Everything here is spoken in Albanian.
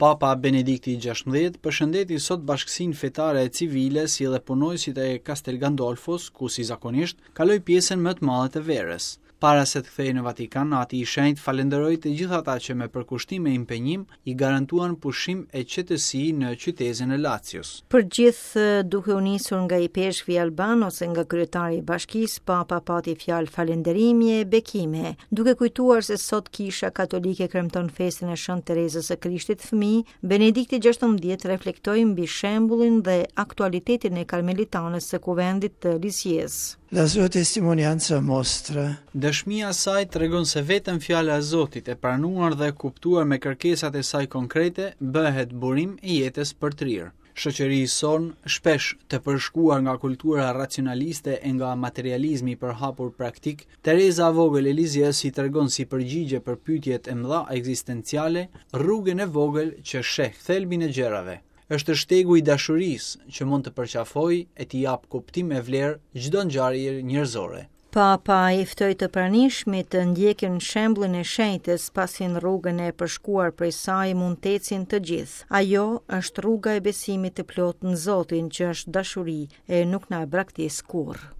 Papa Benedikti XVI përshëndeti sot Bashkësinë Fetare e Civile si edhe punojësit e Castel Gandolfos, ku si zakonisht kaloi pjesën më të madhe të verës. Para se të kthehej në Vatikan, Ati i Shenjtë falenderoi të gjithë ata që me përkushtim e impenjim i garantuan pushim e qetësi në qytetin e Lacios. Për gjithë duke u nisur nga i peshkvi alban ose nga kryetari i bashkisë, Papa pati fjalë falënderimi e bekime, duke kujtuar se sot Kisha Katolike kremton festën e Shëntë Terezës së Krishtit Fëmijë. Benedikti XVI reflektoi mbi shembullin dhe aktualitetin e karmelitanës së kuvendit të Lisieux. La sua testimonianza mostra. Dëshmia e saj tregon se vetëm fjala e Zotit e pranuar dhe kuptuar me kërkesat e saj konkrete bëhet burim i jetës për të rirë. Shoqërisë son, shpesh të përshkuar nga kultura racionaliste e nga materializmi i përhapur praktik, Tereza e Vogël e Lisieux i tregon si përgjigje për pyetjet e mëdha ekzistenciale rrugën e vogël që sheh thelbin e gjërave. Është shtegu i dashurisë që mund të përqafojë e t'i jap kuptim e vlerë çdo ngjarje njerëzore. Papa i ftoi të pranishmit të ndjekin shembullin e shenjtës, pasi në rrugën e përshkuar prej saj mund të ecin të gjithë. Ajo është rruga e besimit të plotë në Zotin që është dashuri e nuk na braktis kurrë.